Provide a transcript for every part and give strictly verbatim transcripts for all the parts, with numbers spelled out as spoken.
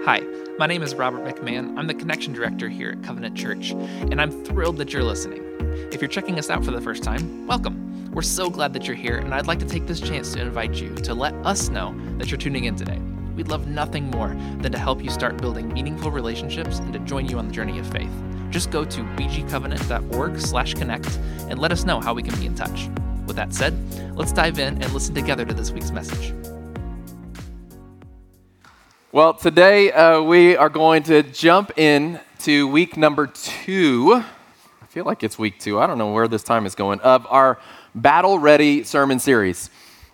Hi, my name is Robert McMahon. I'm the Connection Director here at Covenant Church, and I'm thrilled that you're listening. If you're checking us out for the first time, welcome. We're so glad that you're here, and I'd like to take this chance to invite you to let us know that you're tuning in today. We'd love nothing more than to help you start building meaningful relationships and to join you on the journey of faith. Just go to b g covenant dot org slash connect and let us know how we can be in touch. With that said, let's dive in and listen together to this week's message. Well, today uh, we are going to jump in to week number two. I feel like it's week two. I don't know where this time is going, of our Battle Ready sermon series.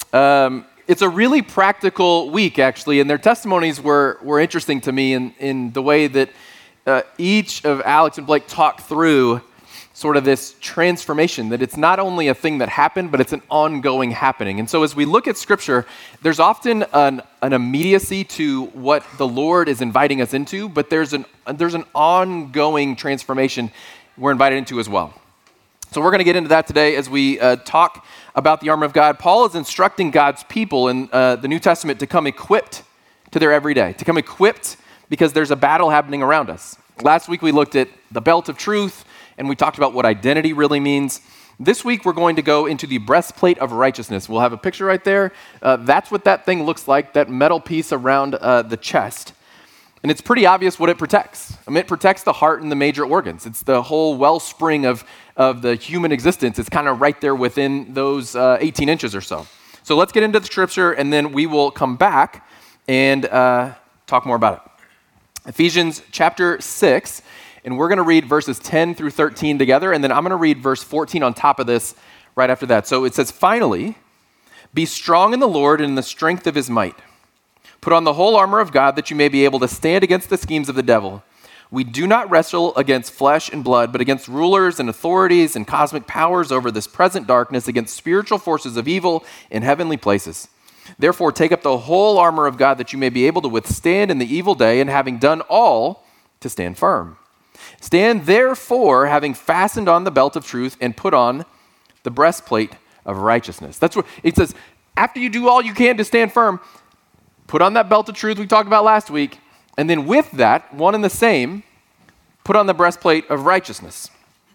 Um, it's a really practical week, actually, and their testimonies were, were interesting to me in, in the way that uh, each of Alex and Blake talked through sort of this transformation, that it's not only a thing that happened, but it's an ongoing happening. And so as we look at Scripture, there's often an, an immediacy to what the Lord is inviting us into, but there's an, there's an ongoing transformation we're invited into as well. So we're going to get into that today as we uh, talk about the armor of God. Paul is instructing God's people in uh, the New Testament to come equipped to their everyday, to come equipped because there's a battle happening around us. Last week we looked at the belt of truth, and we talked about what identity really means. This week, we're going to go into the breastplate of righteousness. We'll have a picture right there. Uh, that's what that thing looks like, that metal piece around uh, the chest. And it's pretty obvious what it protects. I mean, it protects the heart and the major organs. It's the whole wellspring of, of the human existence. It's kind of right there within those uh, eighteen inches or so. So let's get into the scripture, and then we will come back and uh, talk more about it. Ephesians chapter six. And we're going to read verses ten through thirteen together, and then I'm going to read verse fourteen on top of this right after that. So it says, "Finally, be strong in the Lord and in the strength of his might. Put on the whole armor of God that you may be able to stand against the schemes of the devil. We do not wrestle against flesh and blood, but against rulers and authorities and cosmic powers over this present darkness, against spiritual forces of evil in heavenly places. Therefore, take up the whole armor of God that you may be able to withstand in the evil day, and having done all, to stand firm. Stand therefore, having fastened on the belt of truth and put on the breastplate of righteousness." That's what it says. After you do all you can to stand firm, put on that belt of truth we talked about last week, and then with that, one and the same, put on the breastplate of righteousness.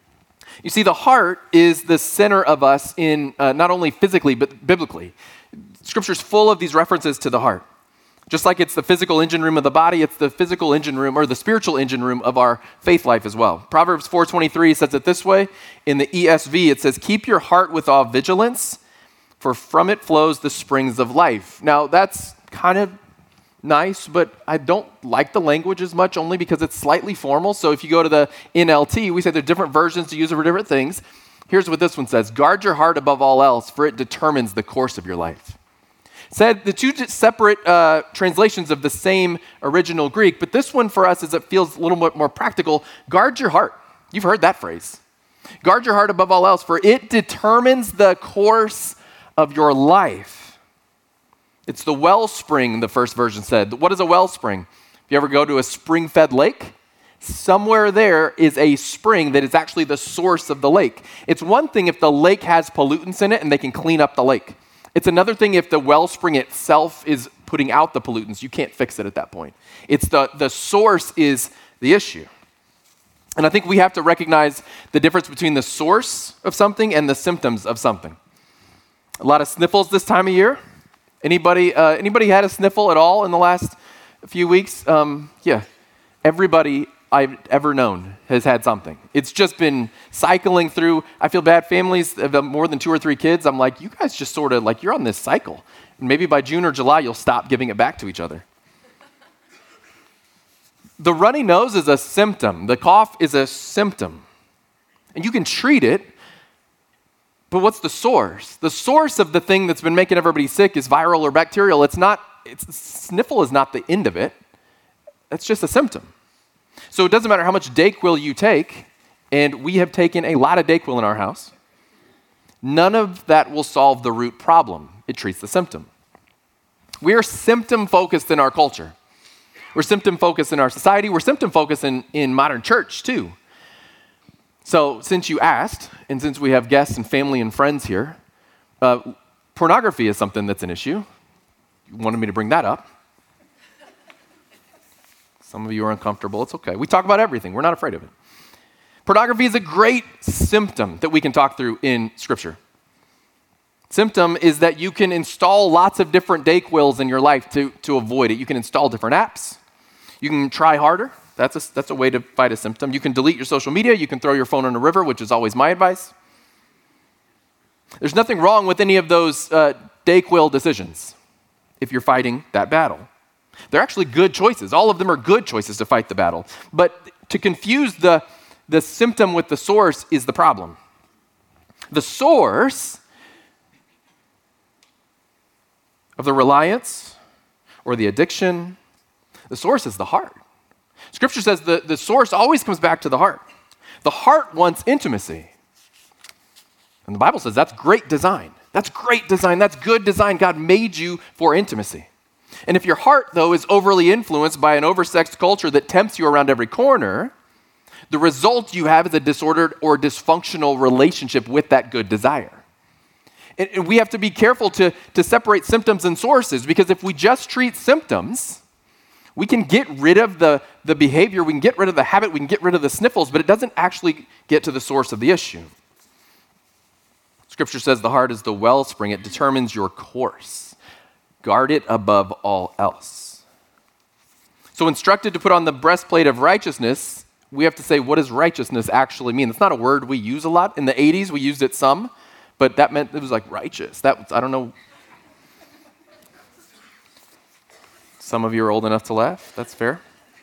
You see, the heart is the center of us in uh, not only physically, but biblically. Scripture's full of these references to the heart. Just like it's the physical engine room of the body, it's the physical engine room or the spiritual engine room of our faith life as well. Proverbs four twenty-three says it this way. In the E S V, it says, "Keep your heart with all vigilance, for from it flows the springs of life." Now, that's kind of nice, but I don't like the language as much only because it's slightly formal. So if you go to the N L T, we say there are different versions to use for different things. Here's what this one says: "Guard your heart above all else, for it determines the course of your life." Said the two separate uh, translations of the same original Greek, but this one for us, as it feels a little bit more practical, guard your heart. You've heard that phrase. Guard your heart above all else, for it determines the course of your life. It's the wellspring, the first version said. What is a wellspring? If you ever go to a spring-fed lake, somewhere there is a spring that is actually the source of the lake. It's one thing if the lake has pollutants in it and they can clean up the lake. It's another thing if the wellspring itself is putting out the pollutants. You can't fix it at that point. It's the, the source is the issue. And I think we have to recognize the difference between the source of something and the symptoms of something. A lot of sniffles this time of year. Anybody uh, anybody had a sniffle at all in the last few weeks? Um, yeah, everybody I've ever known has had something. It's just been cycling through. I feel bad. Families of more than two or three kids, I'm like, you guys just sort of like, you're on this cycle. And maybe by June or July, you'll stop giving it back to each other. The runny nose is a symptom. The cough is a symptom. And you can treat it, but what's the source? The source of the thing that's been making everybody sick is viral or bacterial. It's not, it's, sniffle is not the end of it. It's just a symptom. So it doesn't matter how much Dayquil you take, and we have taken a lot of Dayquil in our house. None of that will solve the root problem. It treats the symptom. We are symptom-focused in our culture. We're symptom-focused in our society. We're symptom-focused in, in modern church, too. So since you asked, and since we have guests and family and friends here, uh, pornography is something that's an issue. You wanted me to bring that up. Some of you are uncomfortable. It's okay. We talk about everything. We're not afraid of it. Pornography is a great symptom that we can talk through in Scripture. Symptom is that you can install lots of different Dayquils in your life to, to avoid it. You can install different apps. You can try harder. That's a, that's a way to fight a symptom. You can delete your social media. You can throw your phone in a river, which is always my advice. There's nothing wrong with any of those uh, Dayquil decisions if you're fighting that battle. They're actually good choices. All of them are good choices to fight the battle. But to confuse the, the symptom with the source is the problem. The source of the reliance or the addiction, the source is the heart. Scripture says the, the source always comes back to the heart. The heart wants intimacy. And the Bible says that's great design. That's great design. That's good design. God made you for intimacy. And if your heart, though, is overly influenced by an oversexed culture that tempts you around every corner, the result you have is a disordered or dysfunctional relationship with that good desire. And, and we have to be careful to, to separate symptoms and sources, because if we just treat symptoms, we can get rid of the, the behavior, we can get rid of the habit, we can get rid of the sniffles, but it doesn't actually get to the source of the issue. Scripture says the heart is the wellspring. It determines your course. Guard it above all else. So instructed to put on the breastplate of righteousness, we have to say, what does righteousness actually mean? It's not a word we use a lot. In the eighties, we used it some, but that meant it was like righteous. That was, I don't know. Some of you are old enough to laugh. That's fair.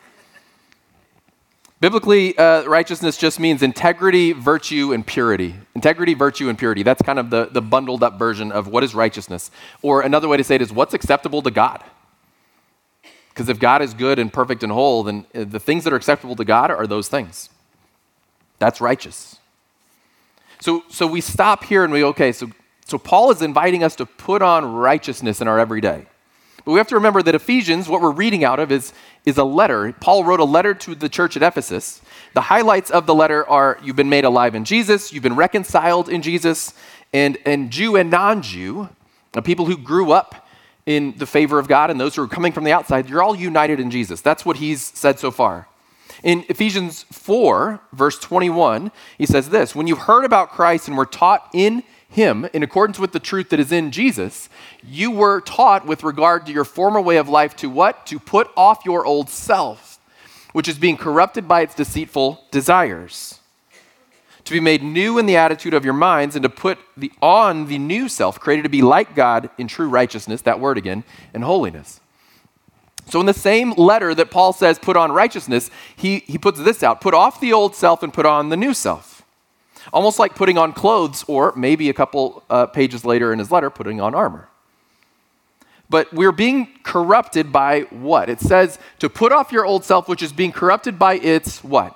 Biblically, uh, righteousness just means integrity, virtue, and purity. Integrity, virtue, and purity. That's kind of the, the bundled up version of what is righteousness. Or another way to say it is what's acceptable to God. Because if God is good and perfect and whole, then the things that are acceptable to God are those things. That's righteous. So, so we stop here and we, okay, so, so Paul is inviting us to put on righteousness in our everyday. But we have to remember that Ephesians, what we're reading out of, is, is a letter. Paul wrote a letter to the church at Ephesus. The highlights of the letter are you've been made alive in Jesus, you've been reconciled in Jesus, and, and Jew and non-Jew, the people who grew up in the favor of God and those who are coming from the outside, you're all united in Jesus. That's what he's said so far. In Ephesians four, verse twenty-one, he says this, when you've heard about Christ and were taught in him, in accordance with the truth that is in Jesus, you were taught with regard to your former way of life to what? To put off your old self, which is being corrupted by its deceitful desires. To be made new in the attitude of your minds and to put the, on the new self, created to be like God in true righteousness, that word again, and holiness. So in the same letter that Paul says put on righteousness, he, he puts this out, put off the old self and put on the new self. Almost like putting on clothes, or maybe a couple uh, pages later in his letter, putting on armor. But we're being corrupted by what? It says to put off your old self, which is being corrupted by its what?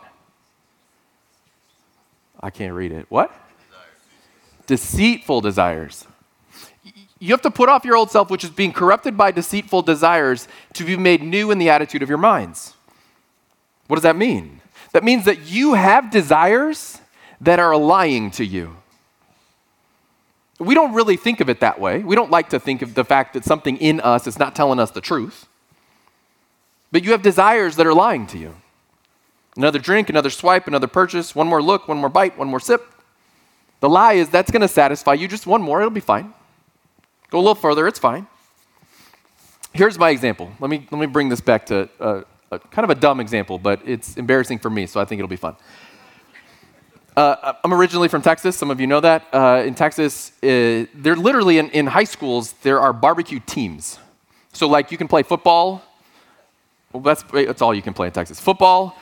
I can't read it. What? Desires. Deceitful desires. You have to put off your old self, which is being corrupted by deceitful desires, to be made new in the attitude of your minds. What does that mean? That means that you have desires that are lying to you. We don't really think of it that way. We don't like to think of the fact that something in us is not telling us the truth. But you have desires that are lying to you. Another drink, another swipe, another purchase, one more look, one more bite, one more sip. The lie is that's going to satisfy you. Just one more, it'll be fine. Go a little further, it's fine. Here's my example. Let me, let me bring this back to uh, a, kind of a dumb example, but it's embarrassing for me, so I think it'll be fun. Uh, I'm originally from Texas. Some of you know that. Uh, in Texas, uh, they're literally in, in high schools, there are barbecue teams. So like you can play football. Well, that's, that's all you can play in Texas. Football,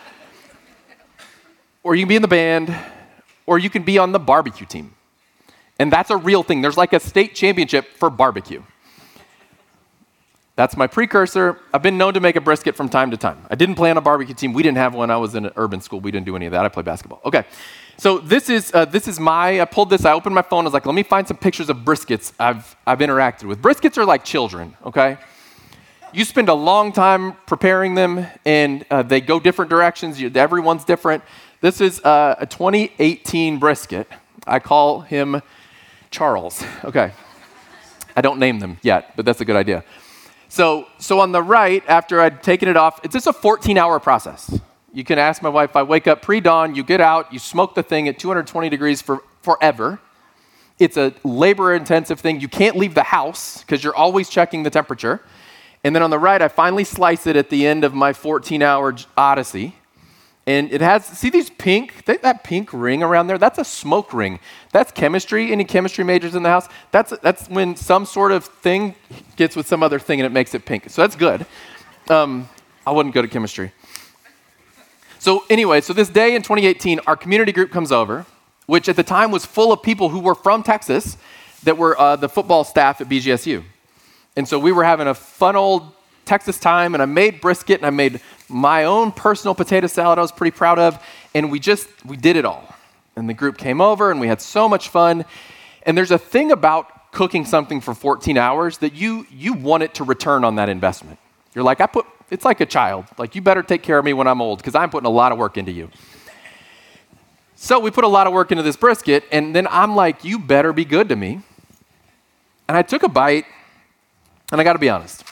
or you can be in the band, or you can be on the barbecue team. And that's a real thing. There's like a state championship for barbecue. That's my precursor. I've been known to make a brisket from time to time. I didn't play on a barbecue team. We didn't have one. I was in an urban school. We didn't do any of that. I played basketball. Okay. So this is uh, this is my, I pulled this, I opened my phone, I was like, let me find some pictures of briskets I've, I've interacted with. Briskets are like children, okay? You spend a long time preparing them, and uh, they go different directions. You, everyone's different. This is uh, a twenty eighteen brisket. I call him Charles. Okay. I don't name them yet, but that's a good idea. So, so on the right, after I'd taken it off, it's just a fourteen-hour process. You can ask my wife, I wake up pre-dawn, you get out, you smoke the thing at two hundred twenty degrees for forever. It's a labor-intensive thing. You can't leave the house because you're always checking the temperature. And then on the right, I finally slice it at the end of my fourteen-hour odyssey. And it has, see these pink, that pink ring around there? That's a smoke ring. That's chemistry. Any chemistry majors in the house? That's that's when some sort of thing gets with some other thing and it makes it pink. So that's good. Um, I wouldn't go to chemistry. So anyway, so this day in twenty eighteen, our community group comes over, which at the time was full of people who were from Texas that were uh, the football staff at B G S U. And so we were having a fun old Texas time, and I made brisket, and I made my own personal potato salad I was pretty proud of, and we just, we did it all. And the group came over, and we had so much fun. And there's a thing about cooking something for fourteen hours that you you want it to return on that investment. You're like, I put, it's like a child. Like, you better take care of me when I'm old, because I'm putting a lot of work into you. So we put a lot of work into this brisket, and then I'm like, you better be good to me. And I took a bite, and I got to be honest.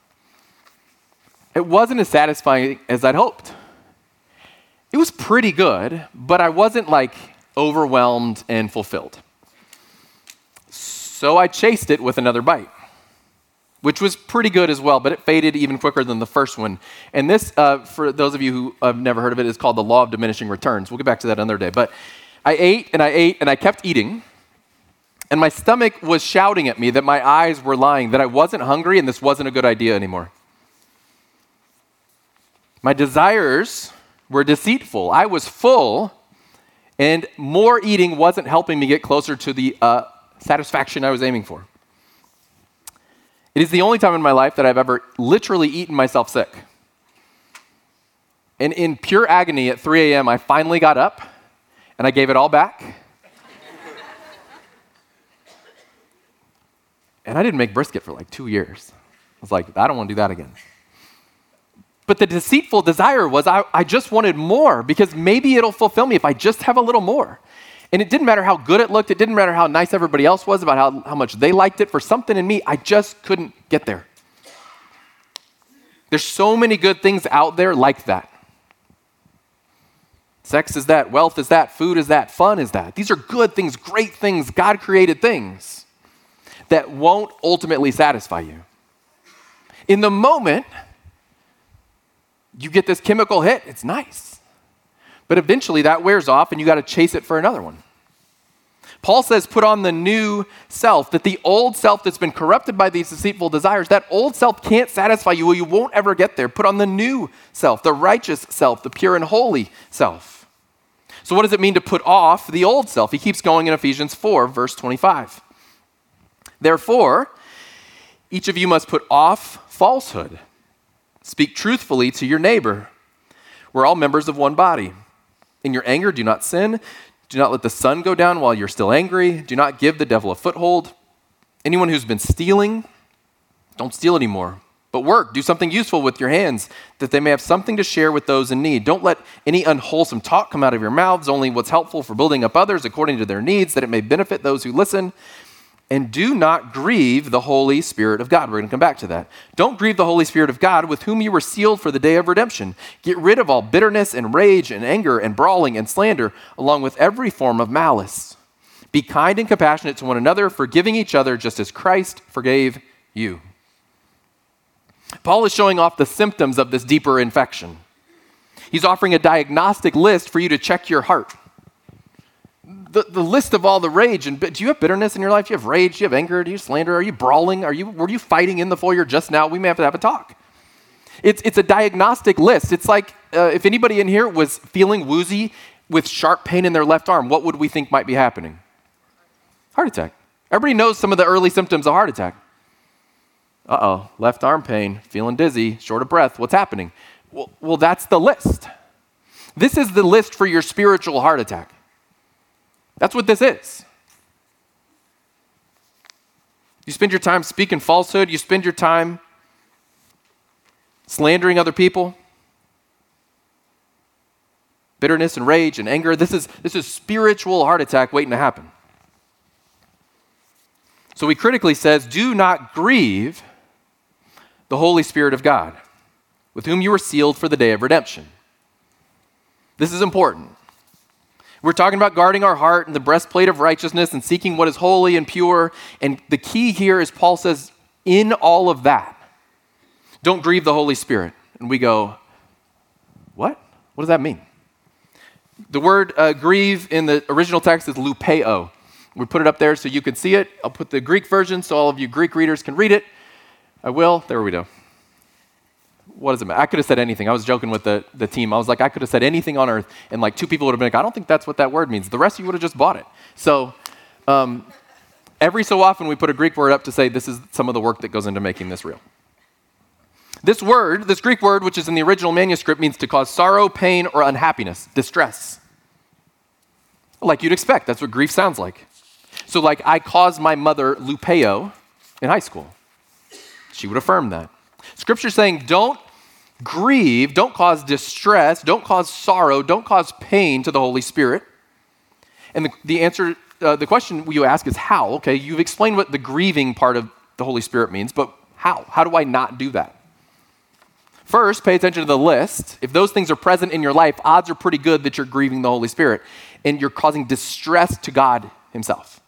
It wasn't as satisfying as I'd hoped. It was pretty good, but I wasn't like overwhelmed and fulfilled. So I chased it with another bite, which was pretty good as well, but it faded even quicker than the first one. And this, uh, for those of you who have never heard of it, is called the law of diminishing returns. We'll get back to that another day. But I ate and I ate and I kept eating, and my stomach was shouting at me that my eyes were lying, that I wasn't hungry and this wasn't a good idea anymore. My desires were deceitful. I was full, and more eating wasn't helping me get closer to the uh, satisfaction I was aiming for. It is the only time in my life that I've ever literally eaten myself sick. And in pure agony at three a.m., I finally got up, and I gave it all back. And I didn't make brisket for like two years. I was like, I don't want to do that again. But the deceitful desire was I, I just wanted more, because maybe it'll fulfill me if I just have a little more. And it didn't matter how good it looked. It didn't matter how nice everybody else was about how, how much they liked it. For something in me, I just couldn't get there. There's so many good things out there like that. Sex is that, wealth is that, food is that, fun is that. These are good things, great things, God-created things that won't ultimately satisfy you. In the moment, you get this chemical hit, it's nice. But eventually that wears off and you got to chase it for another one. Paul says, put on the new self, that the old self that's been corrupted by these deceitful desires, that old self can't satisfy you. You won't ever get there. Put on the new self, the righteous self, the pure and holy self. So what does it mean to put off the old self? He keeps going in Ephesians four, verse twenty-five. Therefore, each of you must put off falsehood. Speak truthfully to your neighbor. We're all members of one body. In your anger, do not sin. Do not let the sun go down while you're still angry. Do not give the devil a foothold. Anyone who's been stealing, don't steal anymore. But work, do something useful with your hands, that they may have something to share with those in need. Don't let any unwholesome talk come out of your mouths, only what's helpful for building up others according to their needs, that it may benefit those who listen. And do not grieve the Holy Spirit of God. We're going to come back to that. Don't grieve the Holy Spirit of God, with whom you were sealed for the day of redemption. Get rid of all bitterness and rage and anger and brawling and slander, along with every form of malice. Be kind and compassionate to one another, forgiving each other just as Christ forgave you. Paul is showing off the symptoms of this deeper infection. He's offering a diagnostic list for you to check your heart. The, the list of all the rage, and do you have bitterness in your life? Do you have rage? Do you have anger? Do you slander? Are you brawling? Are you, were you fighting in the foyer just now? We may have to have a talk. It's, it's a diagnostic list. It's like uh, if anybody in here was feeling woozy with sharp pain in their left arm, what would we think might be happening? Heart attack. Everybody knows some of the early symptoms of heart attack. Uh-oh, left arm pain, feeling dizzy, short of breath. What's happening? Well, well, that's the list. This is the list for your spiritual heart attack. That's what this is. You spend your time speaking falsehood. You spend your time slandering other people. Bitterness and rage and anger. This is, this is spiritual heart attack waiting to happen. So he critically says, do not grieve the Holy Spirit of God, with whom you were sealed for the day of redemption. This is important. We're talking about guarding our heart and the breastplate of righteousness and seeking what is holy and pure. And the key here is Paul says, in all of that, don't grieve the Holy Spirit. And we go, what? What does that mean? The word uh, grieve in the original text is lupeo. We put it up there so you can see it. I'll put the Greek version so all of you Greek readers can read it. I will. There we go. What does it matter? I could have said anything. I was joking with the, the team. I was like, I could have said anything on earth, and like two people would have been like, I don't think that's what that word means. The rest of you would have just bought it. So um, every so often we put a Greek word up to say this is some of the work that goes into making this real. This word, this Greek word, which is in the original manuscript, means to cause sorrow, pain, or unhappiness, distress. Like you'd expect. That's what grief sounds like. So like I caused my mother lupeo in high school. She would affirm that. Scripture's saying don't grieve, don't cause distress, don't cause sorrow, don't cause pain to the Holy Spirit. And the, the answer, uh, the question you ask is how? Okay, you've explained what the grieving part of the Holy Spirit means, but how? How do I not do that? First, pay attention to the list. If those things are present in your life, odds are pretty good that you're grieving the Holy Spirit and you're causing distress to God himself.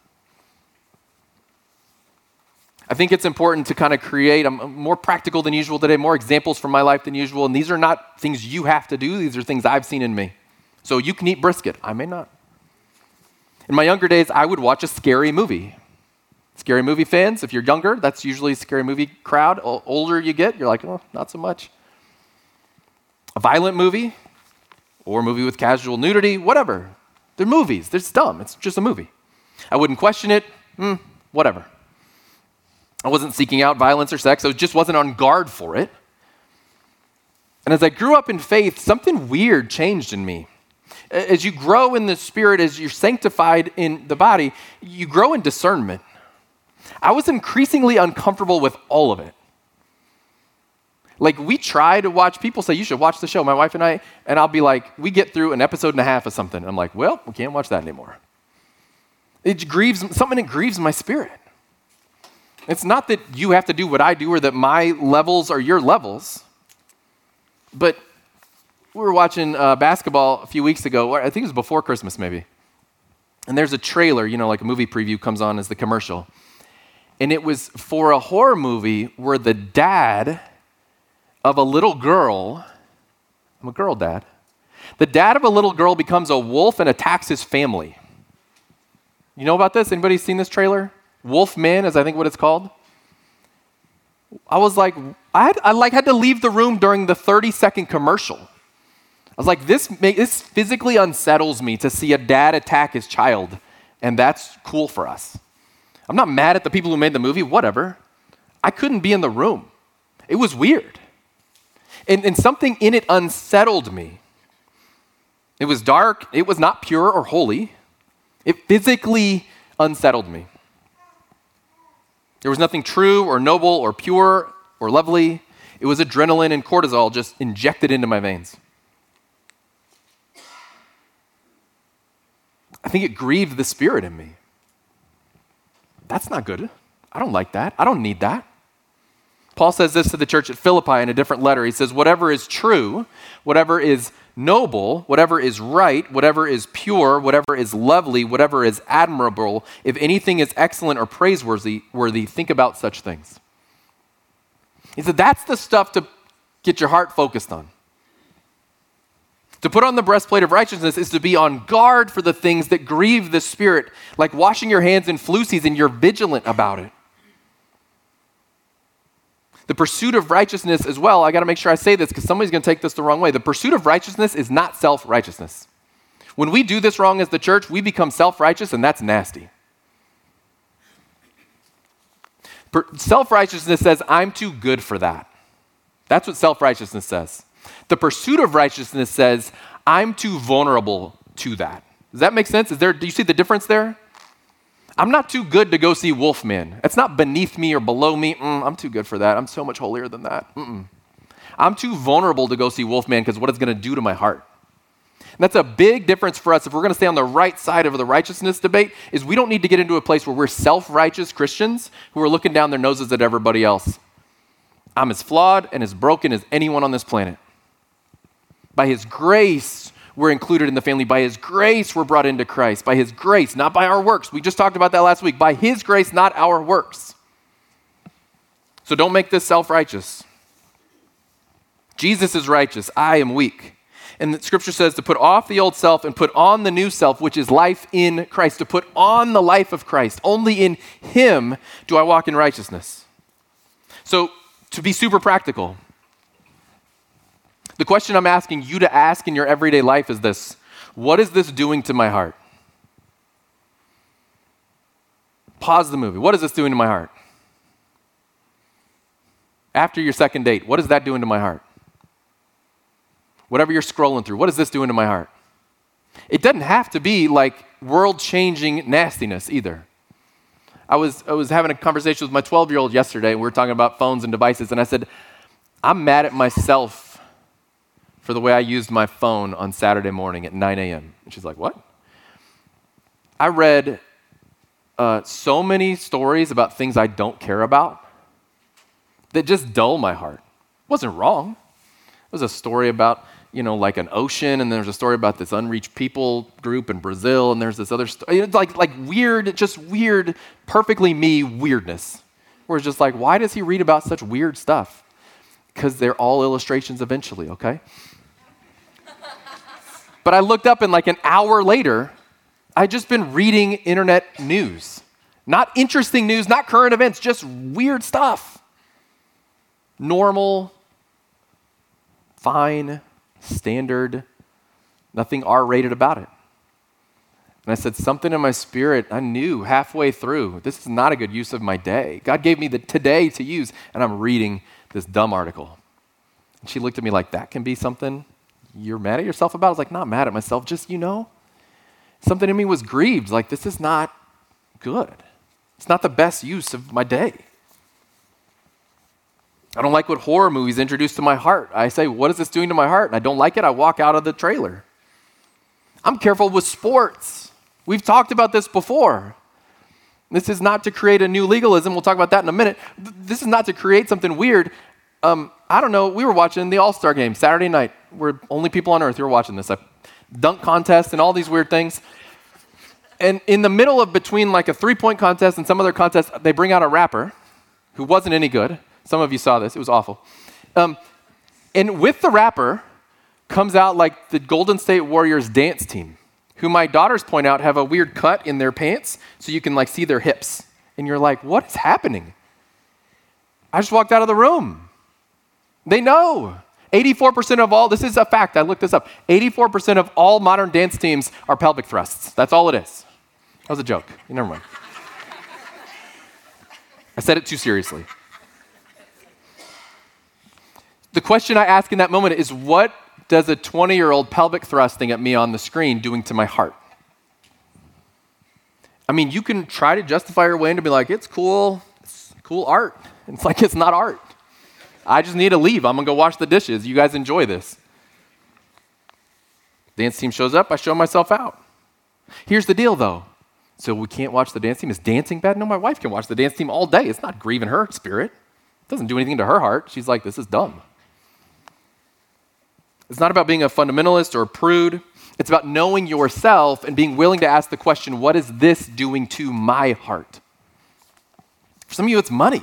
I think it's important to kind of create, I'm more practical than usual today, more examples from my life than usual, and these are not things you have to do, these are things I've seen in me. So you can eat brisket, I may not. In my younger days, I would watch a scary movie. Scary movie fans, if you're younger, that's usually a scary movie crowd. O- older you get, you're like, oh, not so much. A violent movie, or a movie with casual nudity, whatever. They're movies, they're dumb, it's just a movie. I wouldn't question it, mm, whatever. I wasn't seeking out violence or sex. I just wasn't on guard for it. And as I grew up in faith, something weird changed in me. As you grow in the Spirit, as you're sanctified in the body, you grow in discernment. I was increasingly uncomfortable with all of it. Like we try to watch, people say, you should watch the show, my wife and I, and I'll be like, we get through an episode and a half of something. And I'm like, well, we can't watch that anymore. It grieves, something that grieves my spirit. It's not that you have to do what I do or that my levels are your levels, but we were watching uh, basketball a few weeks ago, or I think it was before Christmas maybe, and there's a trailer, you know, like a movie preview comes on as the commercial, and it was for a horror movie where the dad of a little girl, I'm a girl dad, the dad of a little girl becomes a wolf and attacks his family. You know about this? Anybody seen this trailer? Wolfman is I think what it's called. I was like, I, had, I like had to leave the room during the thirty second commercial. I was like, this, this physically unsettles me to see a dad attack his child, and that's cool for us. I'm not mad at the people who made the movie, whatever. I couldn't be in the room. It was weird. And, and something in it unsettled me. It was dark. It was not pure or holy. It physically unsettled me. There was nothing true or noble or pure or lovely. It was adrenaline and cortisol just injected into my veins. I think it grieved the Spirit in me. That's not good. I don't like that. I don't need that. Paul says this to the church at Philippi in a different letter. He says, whatever is true, whatever is noble, whatever is right, whatever is pure, whatever is lovely, whatever is admirable, if anything is excellent or praiseworthy, worthy, think about such things. He said that's the stuff to get your heart focused on. To put on the breastplate of righteousness is to be on guard for the things that grieve the Spirit, like washing your hands in flu season, you're vigilant about it. The pursuit of righteousness as well, I got to make sure I say this because somebody's going to take this the wrong way. The pursuit of righteousness is not self-righteousness. When we do this wrong as the church, we become self-righteous, and that's nasty. Per- self-righteousness says, I'm too good for that. That's what self-righteousness says. The pursuit of righteousness says, I'm too vulnerable to that. Does that make sense? Is there? Do you see the difference there? I'm not too good to go see Wolfman. It's not beneath me or below me. Mm, I'm too good for that. I'm so much holier than that. Mm-mm. I'm too vulnerable to go see Wolfman because what it's going to do to my heart. And that's a big difference for us if we're going to stay on the right side of the righteousness debate, is we don't need to get into a place where we're self-righteous Christians who are looking down their noses at everybody else. I'm as flawed and as broken as anyone on this planet. By his grace, we're included in the family. By his grace, we're brought into Christ. By his grace, not by our works. We just talked about that last week. By his grace, not our works. So don't make this self-righteous. Jesus is righteous. I am weak. And the scripture says to put off the old self and put on the new self, which is life in Christ. To put on the life of Christ. Only in him do I walk in righteousness. So to be super practical, the question I'm asking you to ask in your everyday life is this: what is this doing to my heart? Pause the movie. What is this doing to my heart? After your second date, what is that doing to my heart? Whatever you're scrolling through, what is this doing to my heart? It doesn't have to be like world-changing nastiness either. I was, I was having a conversation with my twelve-year-old yesterday, and we were talking about phones and devices, and I said, I'm mad at myself for the way I used my phone on Saturday morning at nine a.m. And she's like, what? I read uh, so many stories about things I don't care about that just dull my heart. It wasn't wrong. It was a story about, you know, like an ocean, and there's a story about this unreached people group in Brazil, and there's this other story. It's like, like weird, just weird, perfectly me weirdness. Where it's just like, why does he read about such weird stuff? Because they're all illustrations eventually, okay? But I looked up, and like an hour later, I'd just been reading internet news. Not interesting news, not current events, just weird stuff. Normal, fine, standard, nothing R-rated about it. And I said, something in my spirit, I knew halfway through, this is not a good use of my day. God gave me the today to use, and I'm reading this dumb article. And she looked at me like, that can be something you're mad at yourself about? I was like, not mad at myself, just, you know, something in me was grieved. Like, this is not good. It's not the best use of my day. I don't like what horror movies introduce to my heart. I say, what is this doing to my heart? And I don't like it, I walk out of the trailer. I'm careful with sports. We've talked about this before. This is not to create a new legalism. We'll talk about that in a minute. This is not to create something weird. Um, I don't know. We were watching the All-Star game Saturday night. We're only people on earth who are watching this. A dunk contest and all these weird things. And in the middle of between like a three-point contest and some other contest, they bring out a rapper who wasn't any good. Some of you saw this. It was awful. Um, and with the rapper comes out like the Golden State Warriors dance team, who my daughters point out have a weird cut in their pants so you can like see their hips. And you're like, what is happening? I just walked out of the room. They know. eighty-four percent of all, this is a fact, I looked this up. eighty-four percent of all modern dance teams are pelvic thrusts. That's all it is. That was a joke. Never mind. I said it too seriously. The question I ask in that moment is, what does a twenty-year-old pelvic thrusting at me on the screen doing to my heart? I mean, you can try to justify your way and be like, it's cool, it's cool art. It's like, it's not art. I just need to leave. I'm going to go wash the dishes. You guys enjoy this. Dance team shows up, I show myself out. Here's the deal, though. So we can't watch the dance team? Is dancing bad? No, my wife can watch the dance team all day. It's not grieving her spirit. It doesn't do anything to her heart. She's like, this is dumb. It's not about being a fundamentalist or a prude. It's about knowing yourself and being willing to ask the question, what is this doing to my heart? For some of you, it's money.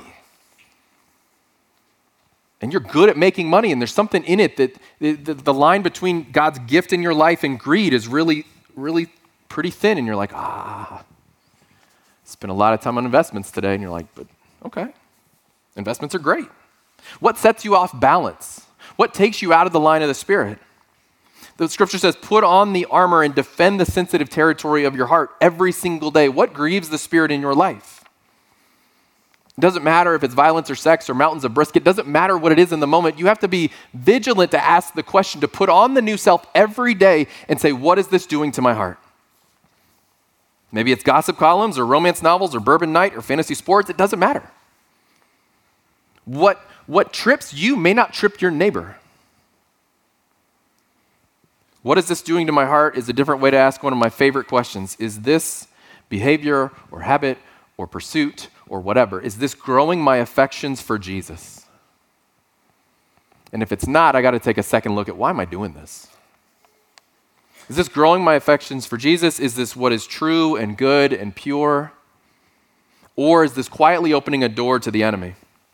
And you're good at making money, and there's something in it that the, the, the line between God's gift in your life and greed is really, really pretty thin, and you're like, ah, spent a lot of time on investments today, and you're like, but okay, investments are great. What sets you off balance? What takes you out of the line of the Spirit? The scripture says, put on the armor and defend the sensitive territory of your heart every single day. What grieves the Spirit in your life? It doesn't matter if it's violence or sex or mountains of brisket. It doesn't matter what it is in the moment. You have to be vigilant to ask the question, to put on the new self every day and say, what is this doing to my heart? Maybe it's gossip columns or romance novels or bourbon night or fantasy sports. It doesn't matter. What, what trips you may not trip your neighbor. What is this doing to my heart is a different way to ask one of my favorite questions. Is this behavior or habit or pursuit or whatever, is this growing my affections for Jesus? And if it's not, I got to take a second look at why am I doing this? Is this growing my affections for Jesus? Is this what is true and good and pure? Or is this quietly opening a door to the enemy?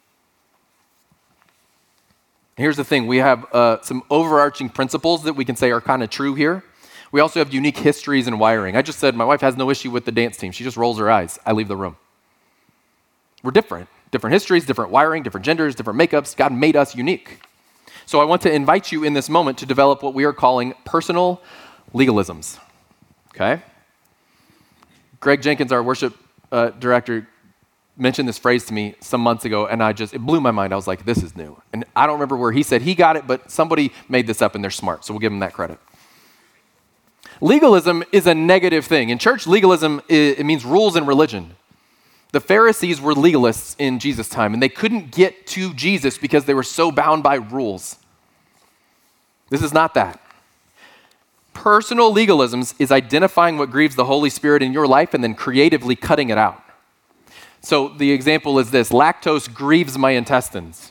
Here's the thing. We have uh, some overarching principles that we can say are kind of true here. We also have unique histories and wiring. I just said my wife has no issue with the dance team. She just rolls her eyes. I leave the room. We're different. Different histories, different wiring, different genders, different makeups. God made us unique. So I want to invite you in this moment to develop what we are calling personal legalisms, okay? Greg Jenkins, our worship uh, director, mentioned this phrase to me some months ago, and I just, it blew my mind. I was like, this is new. And I don't remember where he said he got it, but somebody made this up and they're smart, so we'll give them that credit. Legalism is a negative thing. In church, legalism, is, it means rules in religion. The Pharisees were legalists in Jesus' time, and they couldn't get to Jesus because they were so bound by rules. This is not that. Personal legalisms is identifying what grieves the Holy Spirit in your life and then creatively cutting it out. So the example is this: lactose grieves my intestines.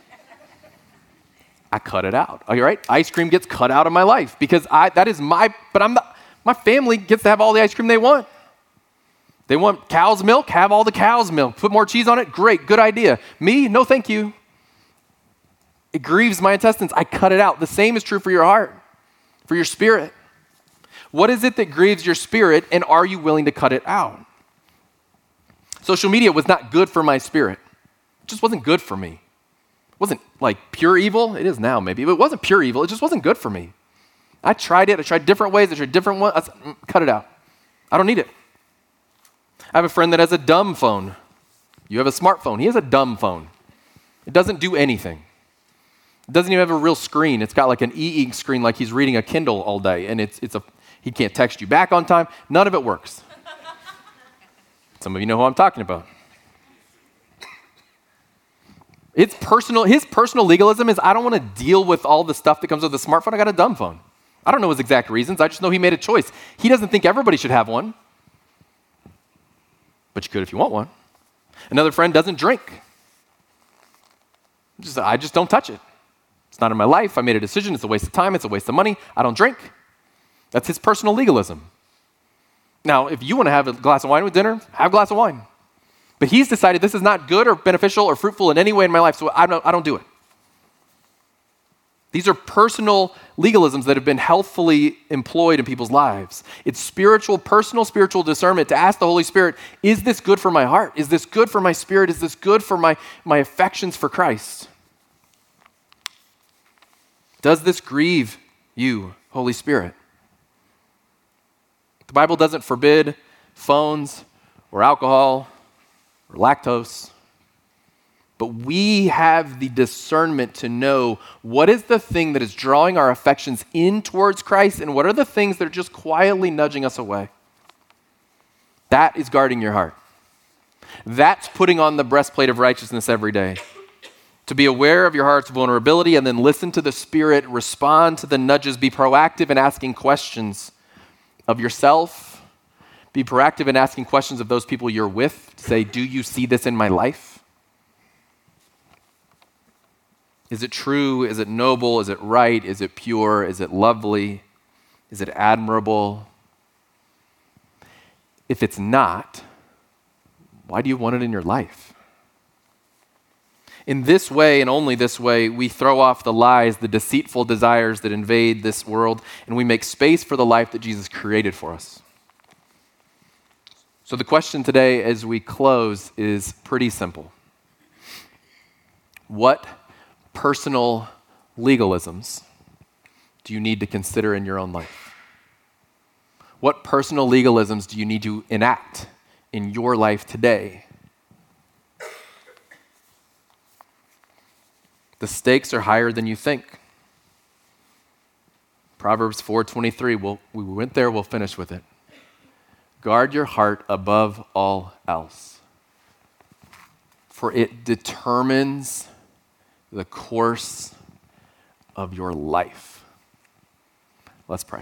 I cut it out. All right? Ice cream gets cut out of my life because I that is my, but I'm not, my family gets to have all the ice cream they want. They want cow's milk, have all the cow's milk. Put more cheese on it, great, good idea. Me, no thank you. It grieves my intestines. I cut it out. The same is true for your heart, for your spirit. What is it that grieves your spirit, and are you willing to cut it out? Social media was not good for my spirit. It just wasn't good for me. It wasn't like pure evil. It is now maybe, but it wasn't pure evil. It just wasn't good for me. I tried it. I tried different ways. I tried different ones. I said, mm, cut it out. I don't need it. I have a friend that has a dumb phone. You have a smartphone. He has a dumb phone. It doesn't do anything. It doesn't even have a real screen. It's got like an e-ink screen, like he's reading a Kindle all day, and it's it's a he can't text you back on time. None of it works. Some of you know who I'm talking about. It's personal. His personal legalism is I don't want to deal with all the stuff that comes with a smartphone. I got a dumb phone. I don't know his exact reasons. I just know he made a choice. He doesn't think everybody should have one, but you could if you want one. Another friend doesn't drink. Just, I just don't touch it. It's not in my life. I made a decision. It's a waste of time. It's a waste of money. I don't drink. That's his personal legalism. Now, if you want to have a glass of wine with dinner, have a glass of wine. But he's decided this is not good or beneficial or fruitful in any way in my life, so I don't, I don't do it. These are personal legalisms that have been healthfully employed in people's lives. It's spiritual, personal spiritual discernment to ask the Holy Spirit, is this good for my heart? Is this good for my spirit? Is this good for my, my affections for Christ? Does this grieve you, Holy Spirit? The Bible doesn't forbid phones or alcohol or lactose, but we have the discernment to know what is the thing that is drawing our affections in towards Christ and what are the things that are just quietly nudging us away. That is guarding your heart. That's putting on the breastplate of righteousness every day. To be aware of your heart's vulnerability and then listen to the Spirit, respond to the nudges, be proactive in asking questions of yourself, be proactive in asking questions of those people you're with. Say, do you see this in my life? Is it true? Is it noble? Is it right? Is it pure? Is it lovely? Is it admirable? If it's not, why do you want it in your life? In this way, and only this way, we throw off the lies, the deceitful desires that invade this world, and we make space for the life that Jesus created for us. So the question today as we close is pretty simple. What personal legalisms do you need to consider in your own life? What personal legalisms do you need to enact in your life today? The stakes are higher than you think. Proverbs four twenty-three, we'll, we went there, we'll finish with it. Guard your heart above all else, for it determines the course of your life. Let's pray.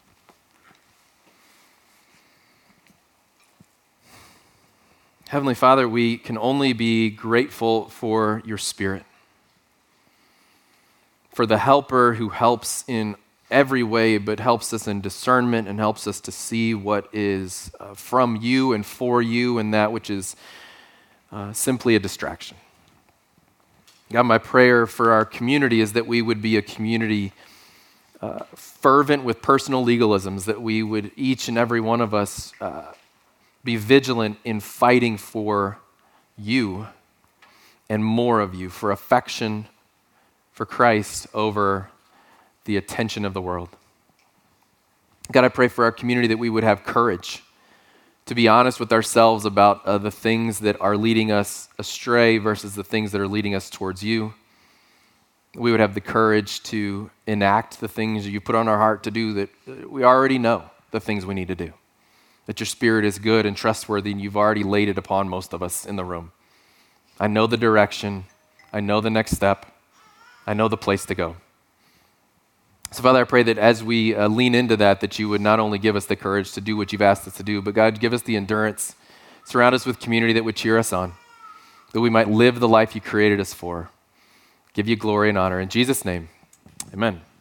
Heavenly Father, we can only be grateful for your Spirit. for the helper who helps in every way, but helps us in discernment and helps us to see what is uh, from you and for you and that which is uh, simply a distraction. God, my prayer for our community is that we would be a community uh, fervent with personal legalisms, that we would, each and every one of us, uh, be vigilant in fighting for you and more of you, for affection for Christ over the attention of the world. God, I pray for our community that we would have courage to be honest with ourselves about uh, the things that are leading us astray versus the things that are leading us towards you. We would have the courage to enact the things you put on our heart to do that uh, we already know the things we need to do. That your Spirit is good and trustworthy and you've already laid it upon most of us in the room. I know the direction. I know the next step. I know the place to go. So, Father, I pray that as we uh, lean into that, that you would not only give us the courage to do what you've asked us to do, but God, give us the endurance, surround us with community that would cheer us on, that we might live the life you created us for. Give you glory and honor. In Jesus' name, amen.